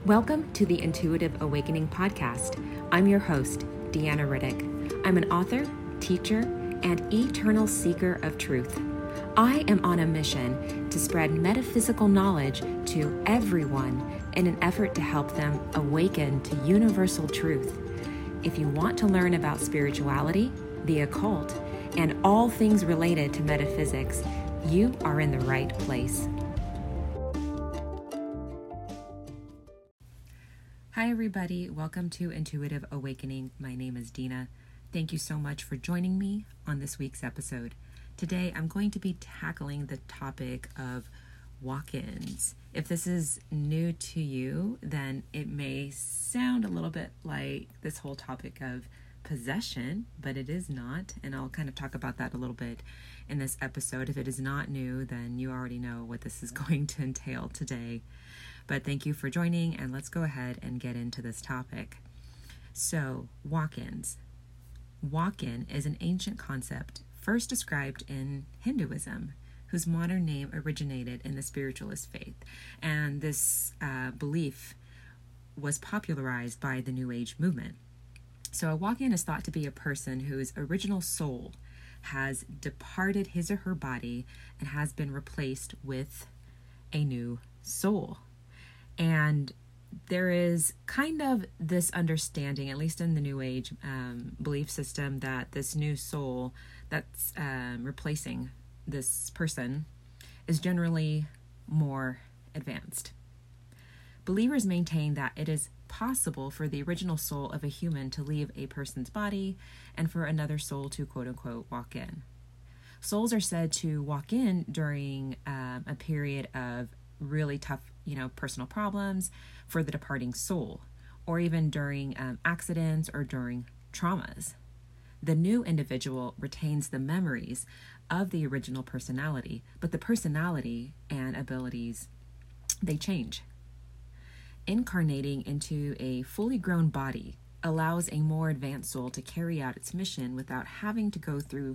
Welcome to the Intuitive Awakening Podcast. I'm your host, Deanna Riddick. I'm an author, teacher, and eternal seeker of truth. I am on a mission to spread metaphysical knowledge to everyone in an effort to help them awaken to universal truth. If you want to learn about spirituality, the occult, and all things related to metaphysics, you are in the right place. Hi everybody, welcome to Intuitive Awakening. My name is Dina. Thank you so much for joining me on this week's episode. Today I'm going to be tackling the topic of walk-ins. If this is new to you, then it may sound a little bit like this whole topic of possession, but it is not, and I'll kind of talk about that a little bit in this episode. If it is not new, then you already know what this is going to entail today. But thank you for joining, and let's go ahead and get into this topic. So, walk-ins. Walk-in is an ancient concept first described in Hinduism, whose modern name originated in the spiritualist faith. And this belief was popularized by the New Age movement. So a walk-in is thought to be a person whose original soul has departed his or her body and has been replaced with a new soul. And there is kind of this understanding, at least in the New Age belief system, that this new soul that's replacing this person is generally more advanced. Believers maintain that it is possible for the original soul of a human to leave a person's body and for another soul to quote-unquote walk in. Souls are said to walk in during a period of really tough, personal problems for the departing soul, or even during accidents or during traumas. The new individual retains the memories of the original personality, but the personality and abilities, they change. Incarnating into a fully grown body allows a more advanced soul to carry out its mission without having to go through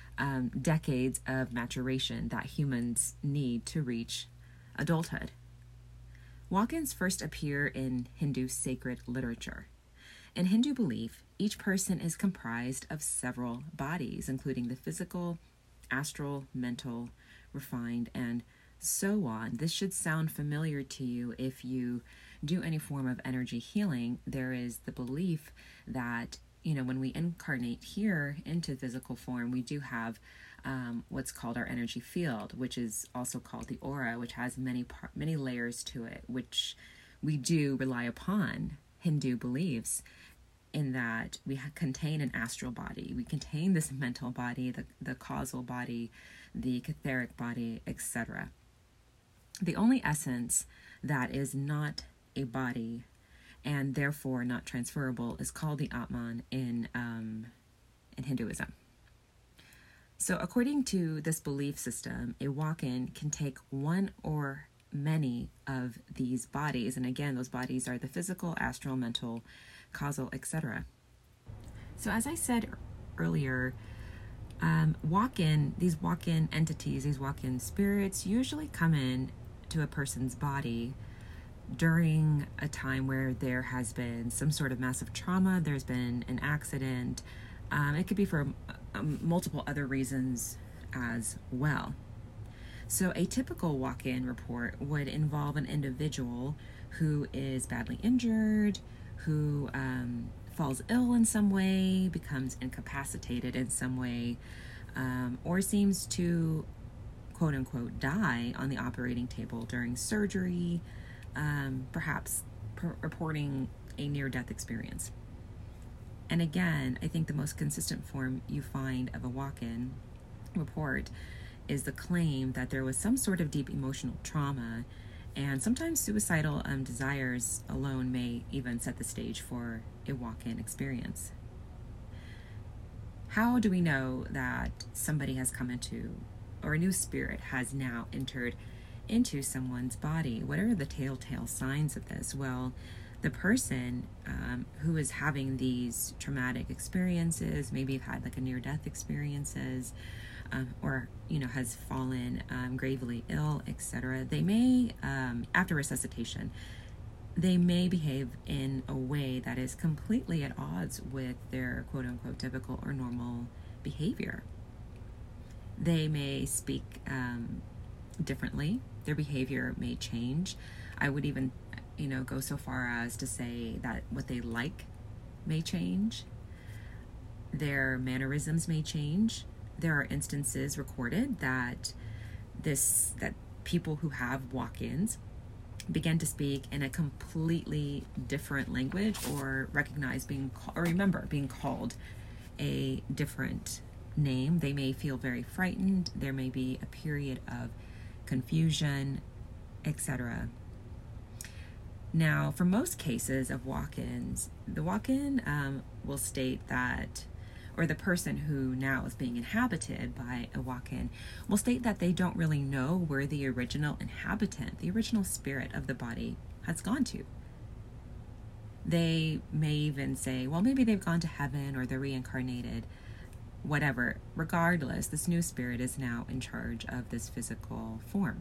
decades of maturation that humans need to reach adulthood. Walk-ins first appear in Hindu sacred literature. In Hindu belief, each person is comprised of several bodies, including the physical, astral, mental, refined, and so on. This should sound familiar to you if you do any form of energy healing. There is the belief that, when we incarnate here into physical form, we do have what's called our energy field, which is also called the aura, which has many layers to it, which we do rely upon Hindu beliefs in that we contain an astral body, we contain this mental body, the causal body, the etheric body, etc. The only essence that is not a body and therefore not transferable is called the Atman in Hinduism. So according to this belief system, a walk-in can take one or many of these bodies. And again, those bodies are the physical, astral, mental, causal, etc. So as I said earlier, these walk-in entities, these walk-in spirits usually come in to a person's body during a time where there has been some sort of massive trauma, there's been an accident. It could be for multiple other reasons as well. So a typical walk-in report would involve an individual who is badly injured, who falls ill in some way, becomes incapacitated in some way, or seems to quote-unquote die on the operating table during surgery, perhaps reporting a near-death experience. And again, I think the most consistent form you find of a walk-in report is the claim that there was some sort of deep emotional trauma, and sometimes suicidal desires alone may even set the stage for a walk-in experience. How do we know that somebody has come into, or a new spirit has now entered into someone's body? What are the telltale signs of this? Well, the person who is having these traumatic experiences, maybe have had like a near-death experiences, or has fallen gravely ill, etc. They may, after resuscitation, they may behave in a way that is completely at odds with their quote unquote typical or normal behavior. They may speak differently. Their behavior may change. I would even, go so far as to say that what they like may change. Their mannerisms may change. There are instances recorded that people who have walk-ins begin to speak in a completely different language, or remember being called a different name. They may feel very frightened. There may be a period of confusion, etc. Now, for most cases of walk-ins, the walk-in will state that, or the person who now is being inhabited by a walk-in will state that they don't really know where the original inhabitant, the original spirit of the body, has gone to. They may even say, well, maybe they've gone to heaven or they're reincarnated, whatever. Regardless, this new spirit is now in charge of this physical form.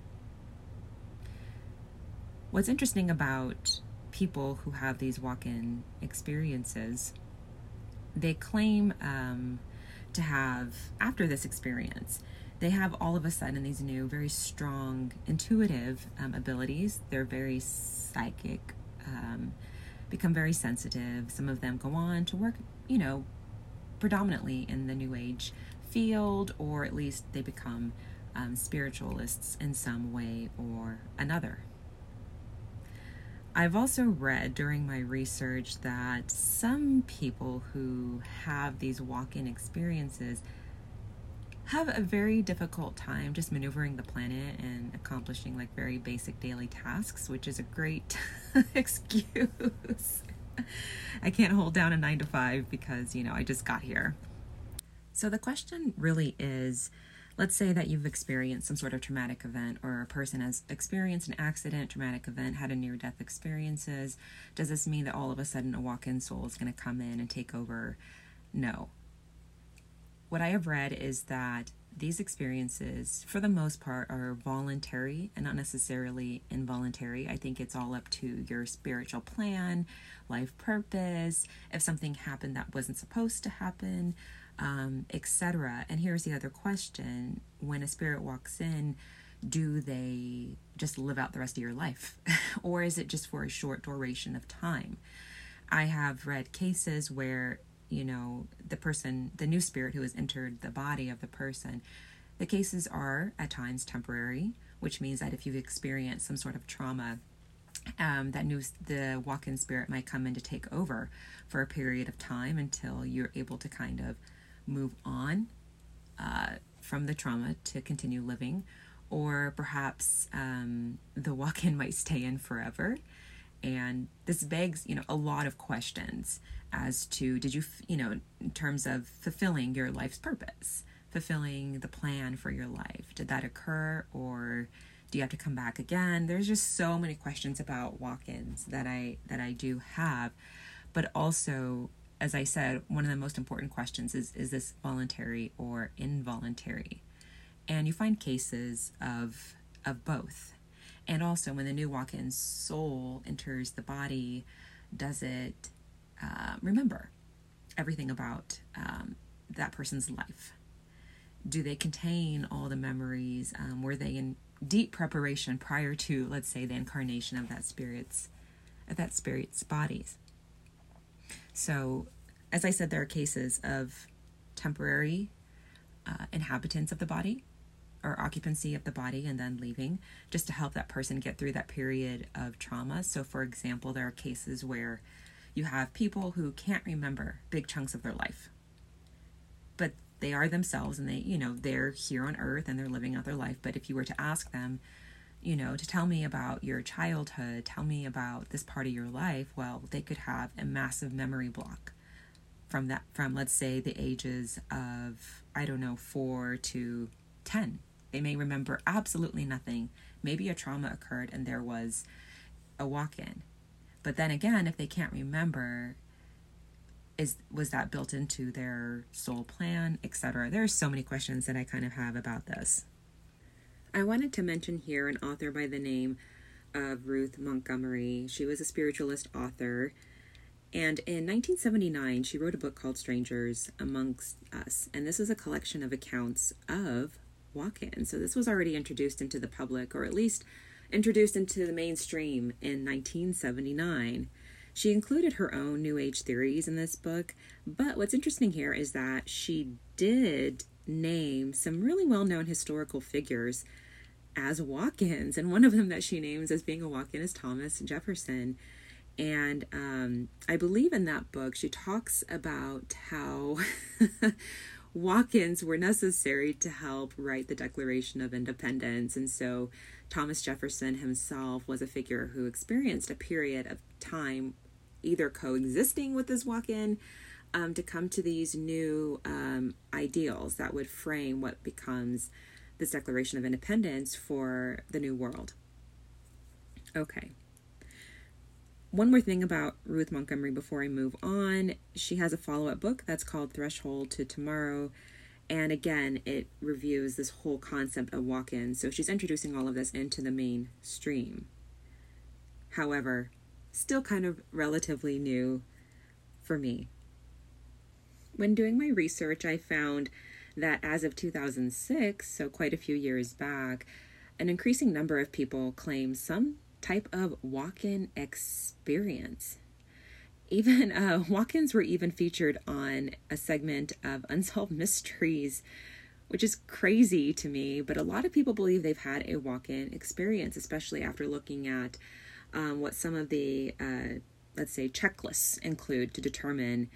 What's interesting about people who have these walk-in experiences, they claim to have, after this experience, they have all of a sudden these new, very strong, intuitive abilities. They're very psychic, become very sensitive. Some of them go on to work, predominantly in the New Age field, or at least they become spiritualists in some way or another. I've also read during my research that some people who have these walk-in experiences have a very difficult time just maneuvering the planet and accomplishing like very basic daily tasks, which is a great excuse. I can't hold down a 9 to 5 because, I just got here. So the question really is, let's say that you've experienced some sort of traumatic event, or a person has experienced an accident, traumatic event, had a near-death experiences. Does this mean that all of a sudden a walk-in soul is going to come in and take over? No. What I have read is that these experiences, for the most part, are voluntary and not necessarily involuntary. I think it's all up to your spiritual plan, life purpose, if something happened that wasn't supposed to happen, etc. And here's the other question. When a spirit walks in, do they just live out the rest of your life? Or is it just for a short duration of time? I have read cases where, the new spirit who has entered the body of the person, the cases are at times temporary, which means that if you've experienced some sort of trauma, the walk-in spirit might come in to take over for a period of time until you're able to kind of move on from the trauma to continue living. Or perhaps the walk-in might stay in forever. And this begs, a lot of questions as to, did you, in terms of fulfilling your life's purpose, fulfilling the plan for your life, did that occur, or do you have to come back again? There's just so many questions about walk-ins that I do have. But also, as I said, one of the most important questions is this voluntary or involuntary? And you find cases of both. And also, when the new walk-in soul enters the body, does it remember everything about that person's life? Do they contain all the memories? Were they in deep preparation prior to, let's say, the incarnation of that spirit's bodies? So, as I said, there are cases of temporary inhabitants of the body, or occupancy of the body and then leaving, just to help that person get through that period of trauma. So for example, there are cases where you have people who can't remember big chunks of their life, but they are themselves, and they're here on earth and they're living out their life. But if you were to ask them, to tell me about your childhood, tell me about this part of your life, well, they could have a massive memory block from let's say the ages of, 4 to 10. They may remember absolutely nothing. Maybe a trauma occurred and there was a walk-in. But then again, if they can't remember, was that built into their soul plan, etc.? There are so many questions that I kind of have about this. I wanted to mention here an author by the name of Ruth Montgomery. She was a spiritualist author. And in 1979, she wrote a book called Strangers Amongst Us. And this is a collection of accounts of walk-ins. So this was already introduced into the public, or at least introduced into the mainstream in 1979. She included her own New Age theories in this book, but what's interesting here is that she did name some really well-known historical figures as walk-ins, and one of them that she names as being a walk-in is Thomas Jefferson. And I believe in that book she talks about how walk-ins were necessary to help write the Declaration of Independence. And so Thomas Jefferson himself was a figure who experienced a period of time either coexisting with this walk-in to come to these new ideals that would frame what becomes this Declaration of Independence for the New World. Okay. One more thing about Ruth Montgomery before I move on. She has a follow-up book that's called Threshold to Tomorrow. And again, it reviews this whole concept of walk-ins. So she's introducing all of this into the mainstream. However, still kind of relatively new for me. When doing my research, I found that as of 2006, so quite a few years back, an increasing number of people claim some type of walk-in experience. Even walk-ins were even featured on a segment of Unsolved Mysteries, which is crazy to me, but a lot of people believe they've had a walk-in experience, especially after looking at what some of the, let's say, checklists include to determine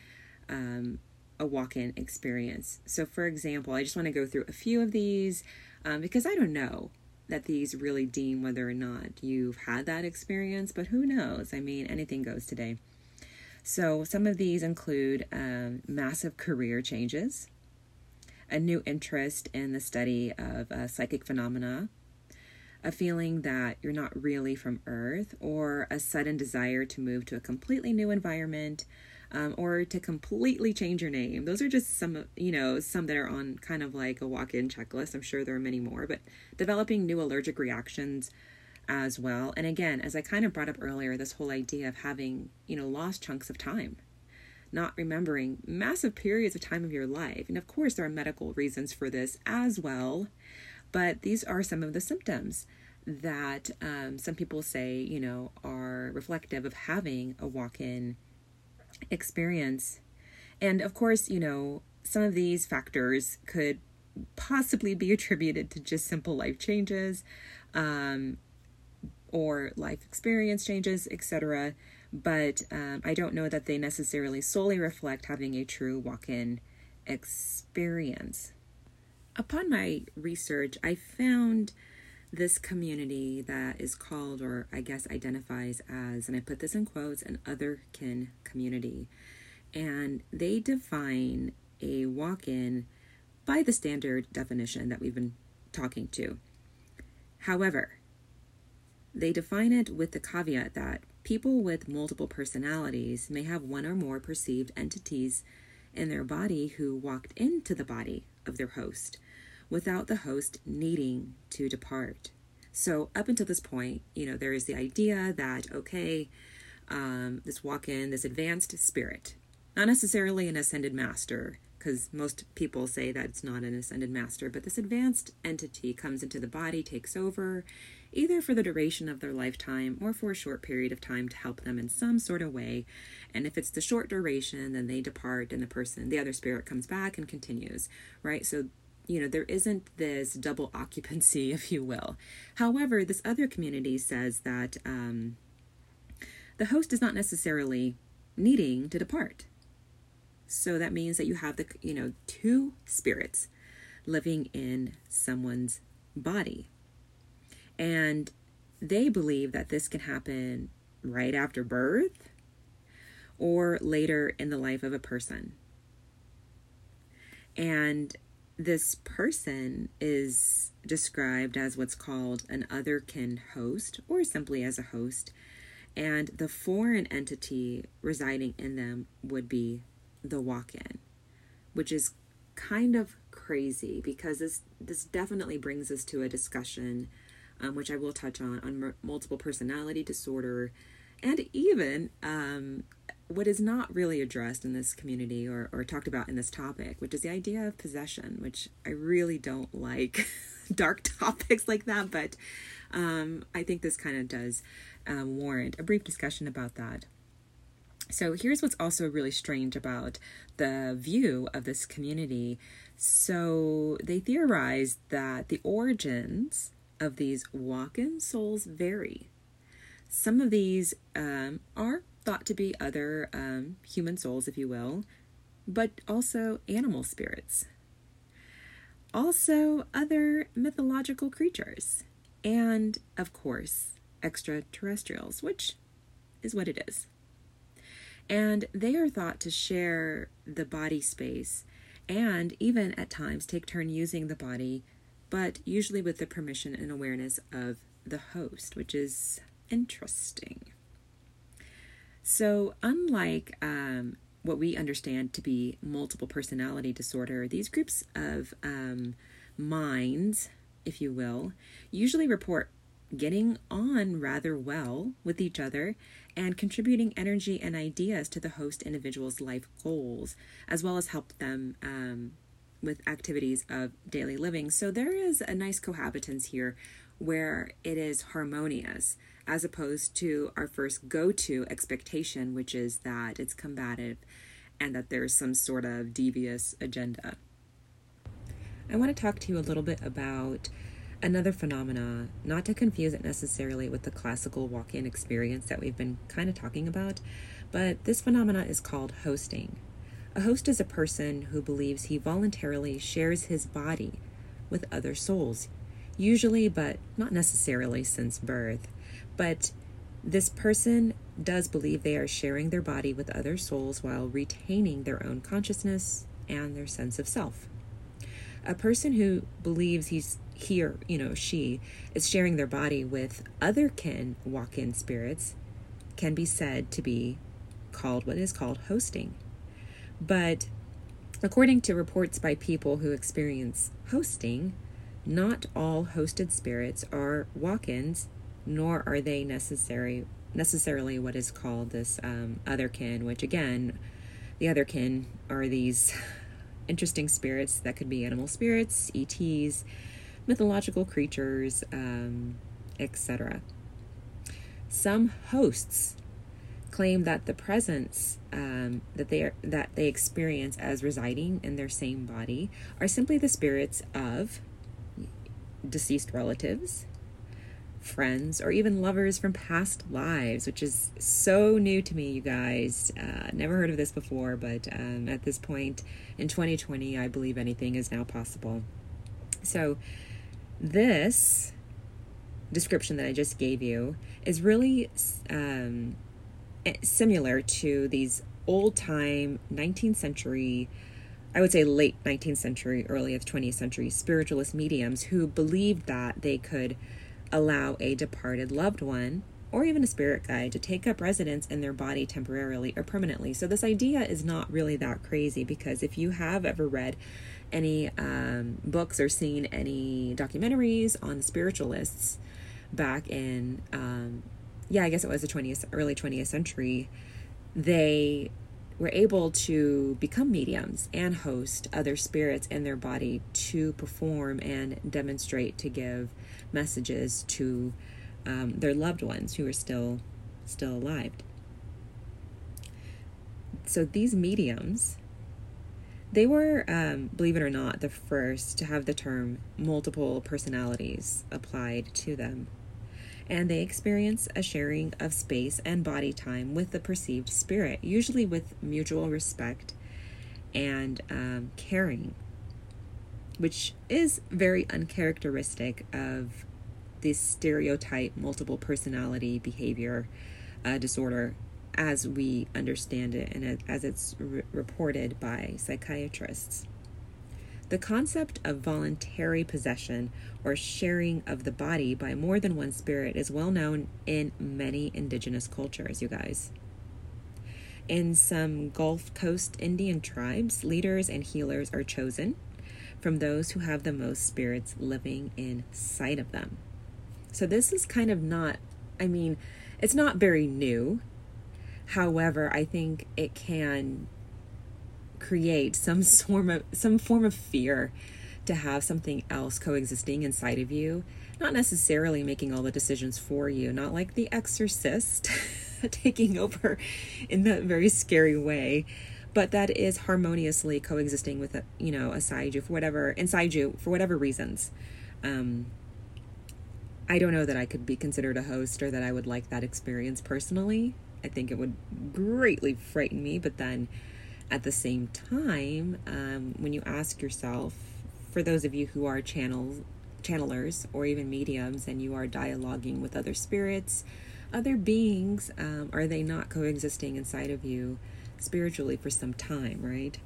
a walk-in experience. So for example, I just want to go through a few of these because I don't know that these really deem whether or not you've had that experience, but who knows? I mean, anything goes today. So some of these include massive career changes, a new interest in the study of psychic phenomena, a feeling that you're not really from Earth, or a sudden desire to move to a completely new environment, or to completely change your name. Those are just some that are on kind of like a walk-in checklist. I'm sure there are many more, but developing new allergic reactions as well. And again, as I kind of brought up earlier, this whole idea of having, lost chunks of time, not remembering massive periods of time of your life. And of course, there are medical reasons for this as well, but these are some of the symptoms that some people say, are reflective of having a walk-in experience. And of course, some of these factors could possibly be attributed to just simple life changes, or life experience changes, etc. But I don't know that they necessarily solely reflect having a true walk-in experience. Upon my research, I found this community that is called, or I guess identifies as, and I put this in quotes, an otherkin community. And they define a walk-in by the standard definition that we've been talking to. However, they define it with the caveat that people with multiple personalities may have one or more perceived entities in their body who walked into the body of their host without the host needing to depart. So up until this point, there is the idea that, okay, this walk-in, this advanced spirit, not necessarily an ascended master, because most people say that it's not an ascended master, but this advanced entity comes into the body, takes over, either for the duration of their lifetime or for a short period of time to help them in some sort of way. And if it's the short duration, then they depart and the other spirit comes back and continues, right? So, there isn't this double occupancy, if you will. However, this other community says that the host is not necessarily needing to depart. So that means that you have two spirits living in someone's body. And they believe that this can happen right after birth or later in the life of a person. And this person is described as what's called an otherkin host, or simply as a host. And the foreign entity residing in them would be the walk-in, which is kind of crazy because this definitely brings us to a discussion which I will touch on multiple personality disorder, and even what is not really addressed in this community or talked about in this topic, which is the idea of possession, which I really don't like dark topics like that, but I think this kind of does warrant a brief discussion about that. So here's what's also really strange about the view of this community. So they theorized that the origins of these walk-in souls vary. Some of these are thought to be other human souls, if you will, but also animal spirits. Also other mythological creatures. And, of course, extraterrestrials, which is what it is. And they are thought to share the body space and even at times take turn using the body, but usually with the permission and awareness of the host, which is interesting. So unlike what we understand to be multiple personality disorder, these groups of minds, if you will, usually report getting on rather well with each other and contributing energy and ideas to the host individual's life goals, as well as help them with activities of daily living. So there is a nice cohabitance here where it is harmonious, as opposed to our first go-to expectation, which is that it's combative and that there's some sort of devious agenda. I want to talk to you a little bit about another phenomena, not to confuse it necessarily with the classical walk-in experience that we've been kind of talking about, but this phenomena is called hosting. A host is a person who believes he voluntarily shares his body with other souls, usually, but not necessarily since birth. But this person does believe they are sharing their body with other souls while retaining their own consciousness and their sense of self. A person who believes she is sharing their body with other kin walk-in spirits can be said to be called what is called hosting. But according to reports by people who experience hosting, not all hosted spirits are walk-ins, nor are they necessarily what is called this other kin, which again, the other kin are these interesting spirits that could be animal spirits, ETs, mythological creatures, etc. Some hosts claim that the presence that they experience as residing in their same body are simply the spirits of deceased relatives, friends, or even lovers from past lives, which is so new to me, you guys. Never heard of this before, but at this point in 2020, I believe anything is now possible. So this description that I just gave you is really similar to these old-time 19th century, I would say late 19th century, early 20th century spiritualist mediums who believed that they could allow a departed loved one or even a spirit guide to take up residence in their body temporarily or permanently. So this idea is not really that crazy, because if you have ever read any books or seen any documentaries on spiritualists back in, I guess it was the early 20th century, they were able to become mediums and host other spirits in their body to perform and demonstrate, to give messages to their loved ones who are still alive. So these mediums, they were, believe it or not, the first to have the term multiple personalities applied to them. And they experience a sharing of space and body time with the perceived spirit, usually with mutual respect and caring, which is very uncharacteristic of this stereotype multiple personality behavior disorder as we understand it and as it's reported by psychiatrists. The concept of voluntary possession or sharing of the body by more than one spirit is well known in many indigenous cultures, you guys. In some Gulf Coast Indian tribes, leaders and healers are chosen from those who have the most spirits living inside of them. So this is kind of not, it's not very new. However, I think it can create some form of fear to have something else coexisting inside of you, not necessarily making all the decisions for you, not like the exorcist taking over in that very scary way, but that is harmoniously coexisting with inside you for whatever reasons. I don't know that I could be considered a host or that I would like that experience personally. I think it would greatly frighten me, but then at the same time, when you ask yourself, for those of you who are channelers or even mediums, and you are dialoguing with other spirits, other beings, are they not coexisting inside of you spiritually for some time, right?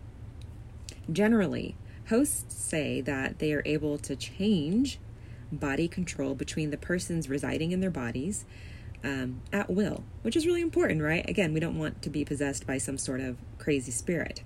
Generally, hosts say that they are able to change body control between the persons residing in their bodies at will, which is really important, right? Again, we don't want to be possessed by some sort of crazy spirit.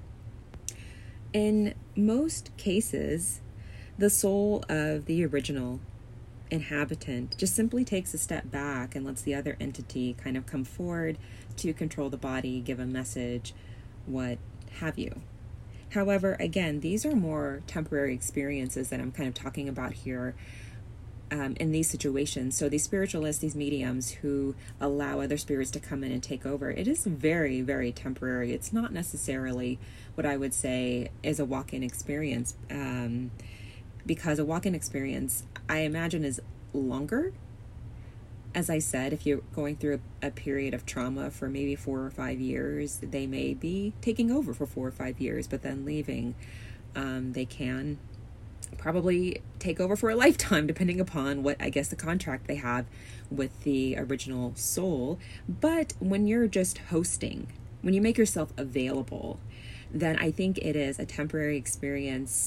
In most cases, the soul of the original inhabitant just simply takes a step back and lets the other entity kind of come forward to control the body, give a message, what have you. However, again, these are more temporary experiences that I'm kind of talking about here. In these situations. So these spiritualists, these mediums who allow other spirits to come in and take over, it is very, very temporary. It's not necessarily what I would say is a walk-in experience, because a walk-in experience, I imagine, is longer. As I said, if you're going through a period of trauma for maybe 4 or 5 years, they may be taking over for 4 or 5 years, but then leaving. They can probably take over for a lifetime, depending upon what, I guess, the contract they have with the original soul. But when you're just hosting, when you make yourself available, then I think it is a temporary experience.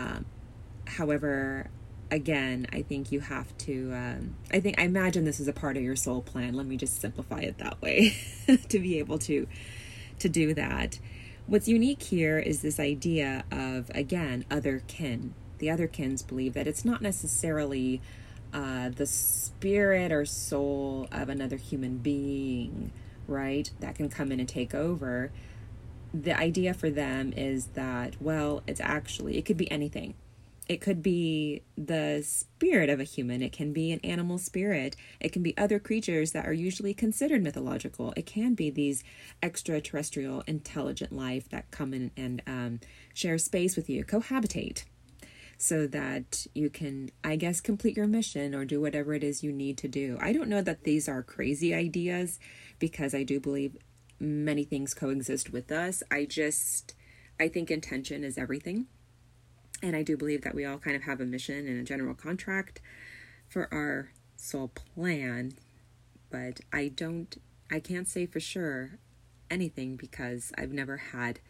However, again, I think you have to, I imagine this is a part of your soul plan. Let me just simplify it that way to be able to do that. What's unique here is this idea of, again, other kin. The other kins believe that it's not necessarily the spirit or soul of another human being, right, that can come in and take over. The idea for them is that, well, it could be anything. It could be the spirit of a human. It can be an animal spirit. It can be other creatures that are usually considered mythological. It can be these extraterrestrial intelligent life that come in and share space with you, cohabitate, so that you can, I guess, complete your mission or do whatever it is you need to do. I don't know that these are crazy ideas, because I do believe many things coexist with us. I think intention is everything. And I do believe that we all kind of have a mission and a general contract for our soul plan. But I can't say for sure anything, because I've never had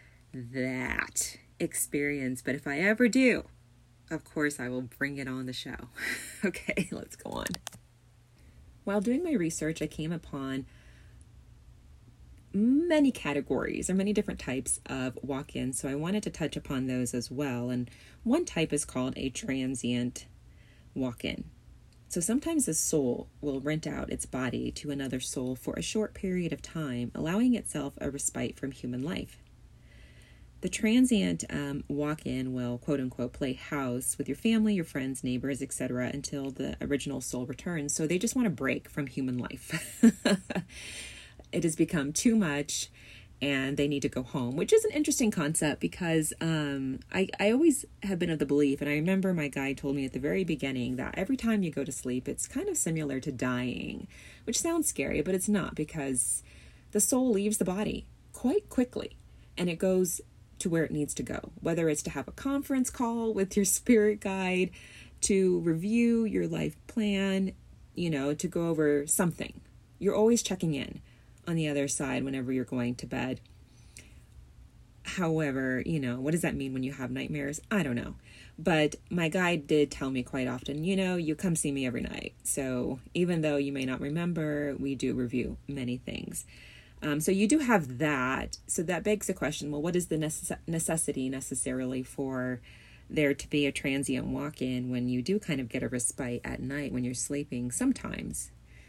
that experience. But if I ever do, of course, I will bring it on the show. Okay, let's go on. While doing my research, I came upon many categories or many different types of walk-ins, so I wanted to touch upon those as well. And one type is called a transient walk-in. So sometimes a soul will rent out its body to another soul for a short period of time, allowing itself a respite from human life. The transient walk-in will, quote-unquote, play house with your family, your friends, neighbors, etc. until the original soul returns. So they just want a break from human life. It has become too much, and they need to go home, which is an interesting concept, because I always have been of the belief, and I remember my guide told me at the very beginning, that every time you go to sleep, it's kind of similar to dying, which sounds scary, but it's not, because the soul leaves the body quite quickly, and it goes to where it needs to go, whether it's to have a conference call with your spirit guide, to review your life plan, to go over something. You're always checking in on the other side whenever you're going to bed. However, what does that mean when you have nightmares? I don't know. But my guide did tell me quite often, you come see me every night. So even though you may not remember, we do review many things. So you do have that. So that begs the question, well, what is the necessity necessarily for there to be a transient walk-in when you do kind of get a respite at night when you're sleeping sometimes.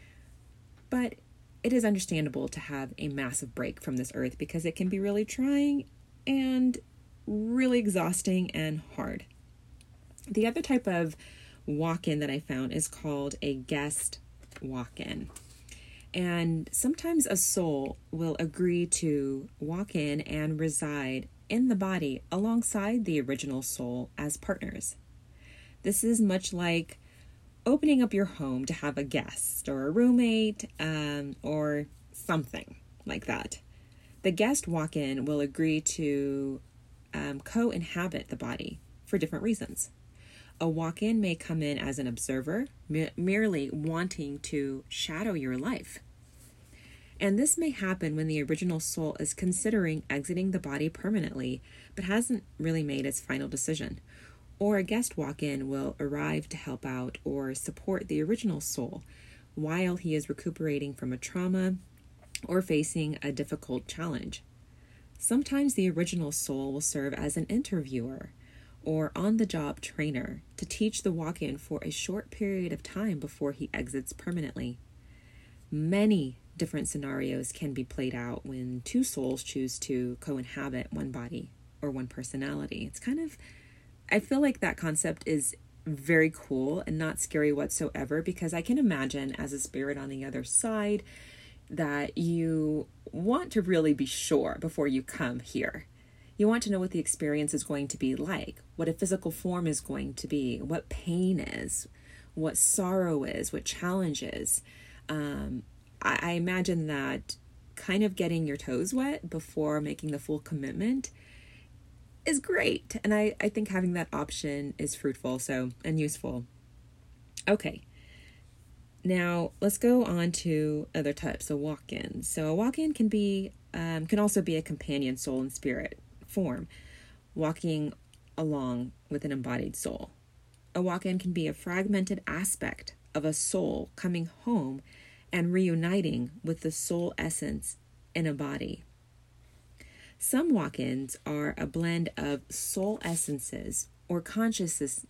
But it is understandable to have a massive break from this earth because it can be really trying and really exhausting and hard. The other type of walk-in that I found is called a guest walk-in. And sometimes a soul will agree to walk in and reside in the body alongside the original soul as partners. This is much like opening up your home to have a guest or a roommate or something like that. The guest walk-in will agree to co-inhabit the body for different reasons. A walk-in may come in as an observer, merely wanting to shadow your life. And this may happen when the original soul is considering exiting the body permanently, but hasn't really made its final decision. Or a guest walk-in will arrive to help out or support the original soul while he is recuperating from a trauma or facing a difficult challenge. Sometimes the original soul will serve as an interviewer or on-the-job trainer to teach the walk-in for a short period of time before he exits permanently. Many different scenarios can be played out when two souls choose to co-inhabit one body or one personality. I feel like that concept is very cool and not scary whatsoever, because I can imagine as a spirit on the other side that you want to really be sure before you come here. You want to know what the experience is going to be like, what a physical form is going to be, what pain is, what sorrow is, what challenge is. I imagine that kind of getting your toes wet before making the full commitment is great. And I think having that option is fruitful and useful. Okay. Now let's go on to other types of walk-ins. So a walk-in can also be a companion soul and spirit form, walking along with an embodied soul. A walk-in can be a fragmented aspect of a soul coming home and reuniting with the soul essence in a body. Some walk-ins are a blend of soul essences or consciousnesses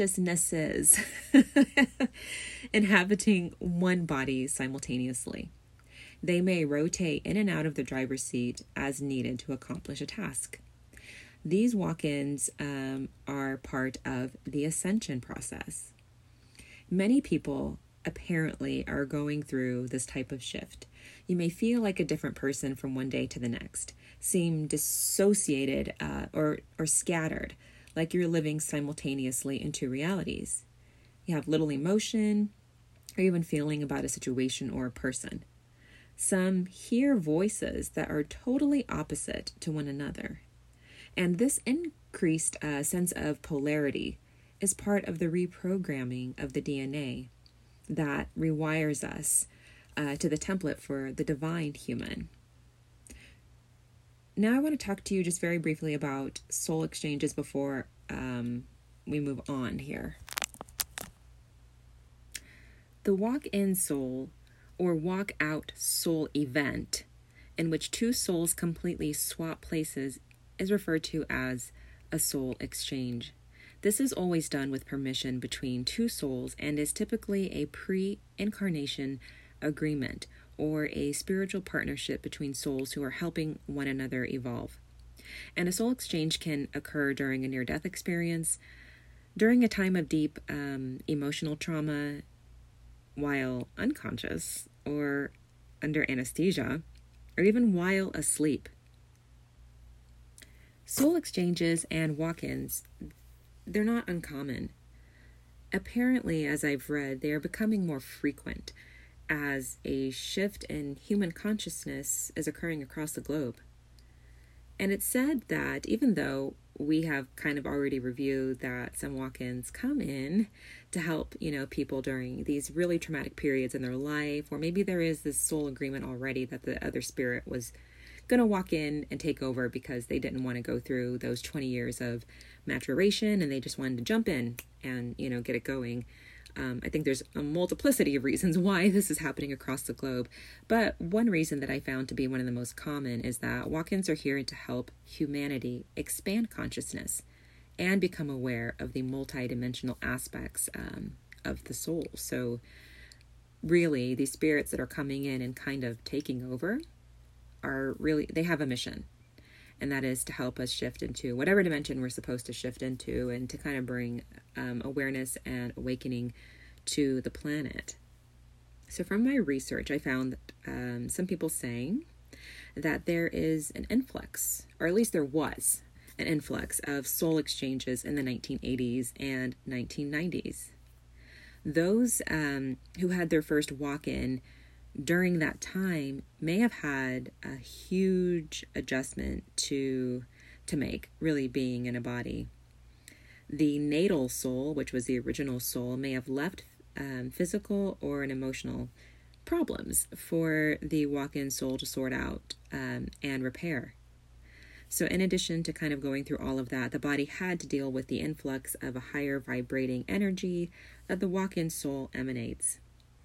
inhabiting one body simultaneously. They may rotate in and out of the driver's seat as needed to accomplish a task. These walk-ins are part of the ascension process. Many people apparently are going through this type of shift. You may feel like a different person from one day to the next, seem dissociated or scattered, like you're living simultaneously in two realities. You have little emotion or even feeling about a situation or a person. Some hear voices that are totally opposite to one another. And this increased sense of polarity is part of the reprogramming of the DNA that rewires us to the template for the divine human. Now I want to talk to you just very briefly about soul exchanges before we move on here. The walk-in soul or walk-out soul event, in which two souls completely swap places, is referred to as a soul exchange. This is always done with permission between two souls and is typically a pre-incarnation agreement or a spiritual partnership between souls who are helping one another evolve. And a soul exchange can occur during a near-death experience, during a time of deep emotional trauma, while unconscious or under anesthesia, or even while asleep. Soul exchanges and walk-ins, they're not uncommon. Apparently, as I've read, they are becoming more frequent as a shift in human consciousness is occurring across the globe. And it's said that even though we have kind of already reviewed that some walk-ins come in to help, people during these really traumatic periods in their life, or maybe there is this soul agreement already that the other spirit was going to walk in and take over because they didn't want to go through those 20 years of maturation and they just wanted to jump in and, get it going. I think there's a multiplicity of reasons why this is happening across the globe. But one reason that I found to be one of the most common is that walk-ins are here to help humanity expand consciousness and become aware of the multidimensional aspects of the soul. So really, these spirits that are coming in and kind of taking over are really, they have a mission. And that is to help us shift into whatever dimension we're supposed to shift into, and to kind of bring awareness and awakening to the planet. So from my research, I found some people saying that there is an influx, or at least there was an influx of soul exchanges in the 1980s and 1990s. Those who had their first walk-in during that time may have had a huge adjustment to make, really being in a body. The natal soul, which was the original soul, may have left physical or an emotional problems for the walk-in soul to sort out and repair. So in addition to kind of going through all of that, the body had to deal with the influx of a higher vibrating energy that the walk-in soul emanates.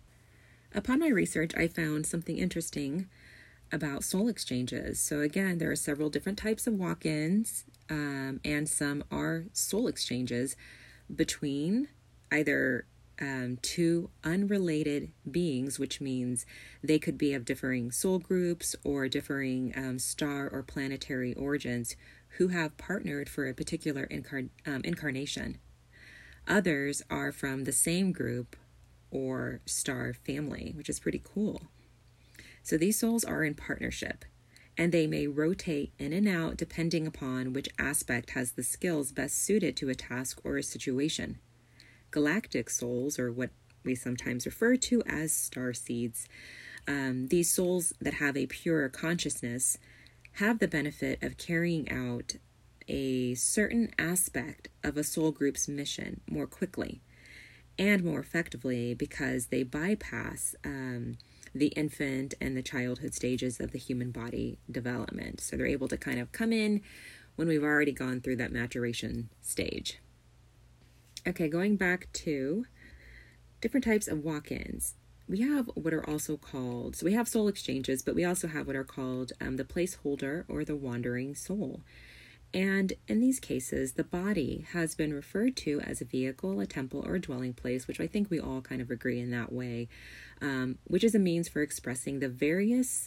Upon my research, I found something interesting about soul exchanges. So again, there are several different types of walk-ins, and some are soul exchanges between either two unrelated beings, which means they could be of differing soul groups or differing star or planetary origins, who have partnered for a particular incarnation. Others are from the same group or star family, which is pretty cool. So these souls are in partnership, and they may rotate in and out depending upon which aspect has the skills best suited to a task or a situation. Galactic souls, or what we sometimes refer to as starseeds, these souls that have a purer consciousness have the benefit of carrying out a certain aspect of a soul group's mission more quickly and more effectively, because they bypass the infant and the childhood stages of the human body development. So they're able to kind of come in when we've already gone through that maturation stage. Okay, going back to different types of walk-ins. We have what are also called, so we have soul exchanges, but we also have what are called the placeholder or the wandering soul. And in these cases, the body has been referred to as a vehicle, a temple, or a dwelling place, which I think we all kind of agree in that way, which is a means for expressing the various,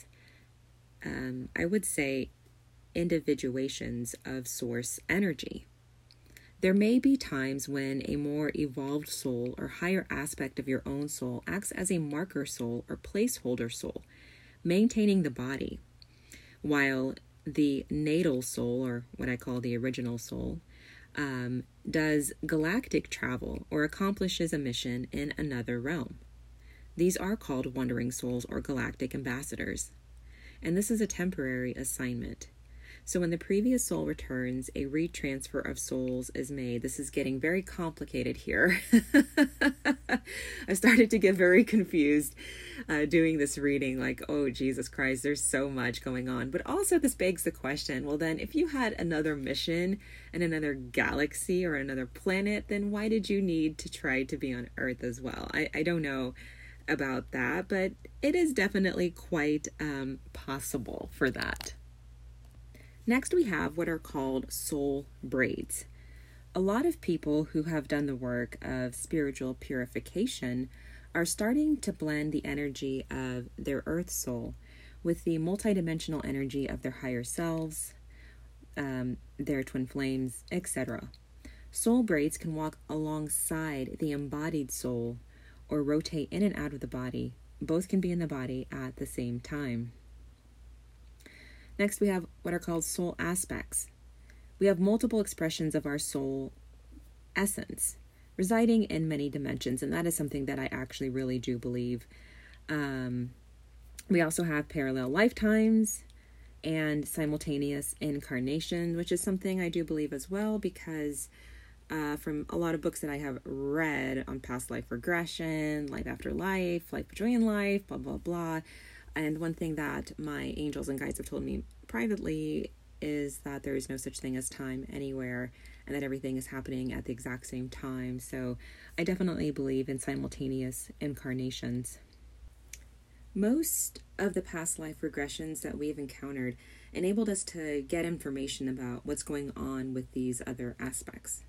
I would say, individuations of source energy. There may be times when a more evolved soul or higher aspect of your own soul acts as a marker soul or placeholder soul, maintaining the body, while the natal soul, or what I call the original soul, does galactic travel or accomplishes a mission in another realm. These are called wandering souls or galactic ambassadors, and this is a temporary assignment. So when the previous soul returns, a retransfer of souls is made. This is getting very complicated here. I started to get very confused doing this reading, like, oh, Jesus Christ, there's so much going on. But also this begs the question, well, then if you had another mission in another galaxy or another planet, then why did you need to try to be on Earth as well? I don't know about that, but it is definitely quite possible for that. Next, we have what are called soul braids. A lot of people who have done the work of spiritual purification are starting to blend the energy of their earth soul with the multidimensional energy of their higher selves, their twin flames, etc. Soul braids can walk alongside the embodied soul or rotate in and out of the body. Both can be in the body at the same time. Next, we have what are called soul aspects. We have multiple expressions of our soul essence residing in many dimensions, and that is something that I actually really do believe. We also have parallel lifetimes and simultaneous incarnation, which is something I do believe as well, because from a lot of books that I have read on past life regression, life after life, life between life, blah, blah, blah. And one thing that my angels and guides have told me privately is that there is no such thing as time anywhere, and that everything is happening at the exact same time. So I definitely believe in simultaneous incarnations. Most of the past life regressions that we've encountered enabled us to get information about what's going on with these other aspects.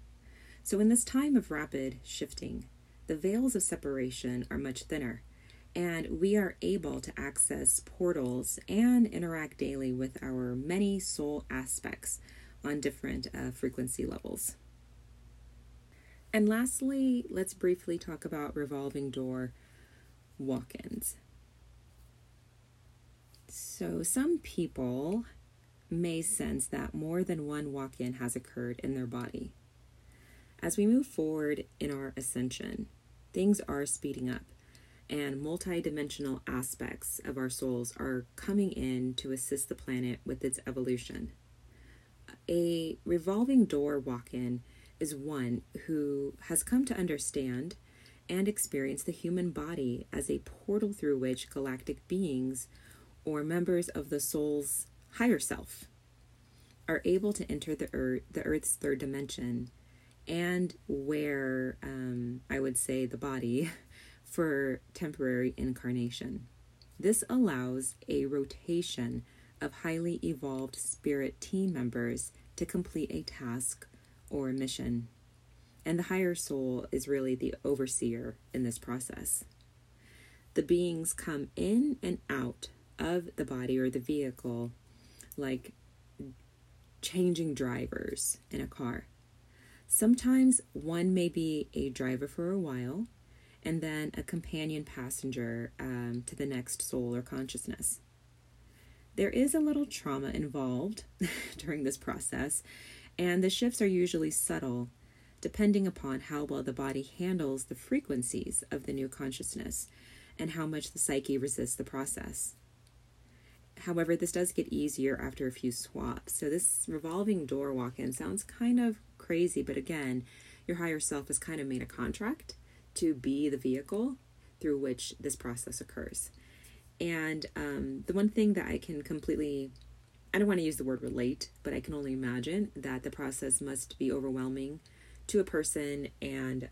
So in this time of rapid shifting, the veils of separation are much thinner, and we are able to access portals and interact daily with our many soul aspects on different frequency levels. And lastly, let's briefly talk about revolving door walk-ins. So some people may sense that more than one walk-in has occurred in their body. As we move forward in our ascension, things are speeding up, and multidimensional aspects of our souls are coming in to assist the planet with its evolution. A revolving door walk-in is one who has come to understand and experience the human body as a portal through which galactic beings or members of the soul's higher self are able to enter the Earth's third dimension, and wear, I would say, the body for temporary incarnation. This allows a rotation of highly evolved spirit team members to complete a task or a mission. And the higher soul is really the overseer in this process. The beings come in and out of the body or the vehicle like changing drivers in a car. Sometimes one may be a driver for a while, and then a companion passenger to the next soul or consciousness. There is a little trauma involved during this process, and the shifts are usually subtle, depending upon how well the body handles the frequencies of the new consciousness and how much the psyche resists the process. However, this does get easier after a few swaps. So this revolving door walk-in sounds kind of crazy, but again, your higher self has kind of made a contract to be the vehicle through which this process occurs. And the one thing that I can completely, I don't want to use the word relate, but I can only imagine that the process must be overwhelming to a person, and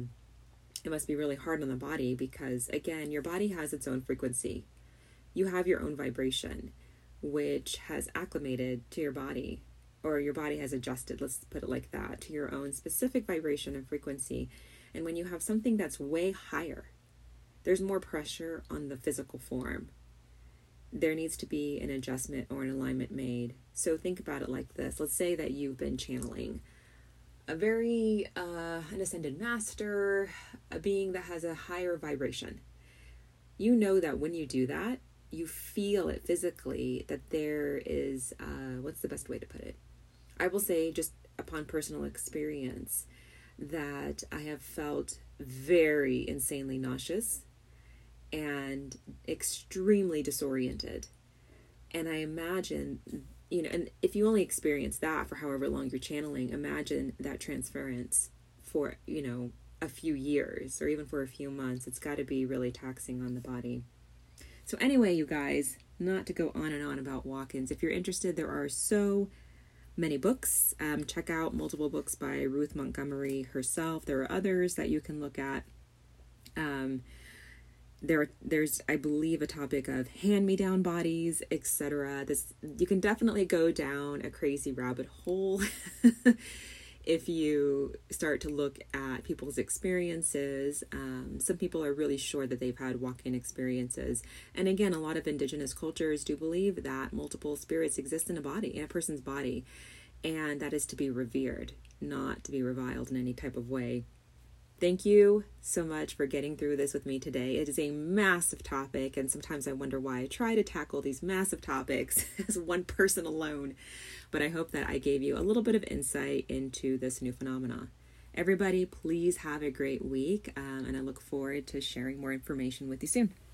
it must be really hard on the body because, again, your body has its own frequency. You have your own vibration, which has acclimated to your body, or your body has adjusted, let's put it like that, to your own specific vibration and frequency. And when you have something that's way higher, there's more pressure on the physical form. There needs to be an adjustment or an alignment made. So think about it like this. Let's say that you've been channeling a very an ascended master, a being that has a higher vibration. You know that when you do that, you feel it physically, that there is, what's the best way to put it? I will say, just upon personal experience, that I have felt very insanely nauseous and extremely disoriented. And I imagine, and if you only experience that for however long you're channeling, imagine that transference for, a few years or even for a few months. It's got to be really taxing on the body. So anyway, you guys, not to go on and on about walk-ins. If you're interested, there are so many books. Check out multiple books by Ruth Montgomery herself. There are others that you can look at. There's, I believe, a topic of hand-me-down bodies, etc. You can definitely go down a crazy rabbit hole if you start to look at people's experiences. Some people are really sure that they've had walk-in experiences. And again, a lot of indigenous cultures do believe that multiple spirits exist in a person's body, and that is to be revered, not to be reviled in any type of way. Thank you so much for getting through this with me today. It is a massive topic, and sometimes I wonder why I try to tackle these massive topics as one person alone. But I hope that I gave you a little bit of insight into this new phenomena. Everybody, please have a great week, and I look forward to sharing more information with you soon.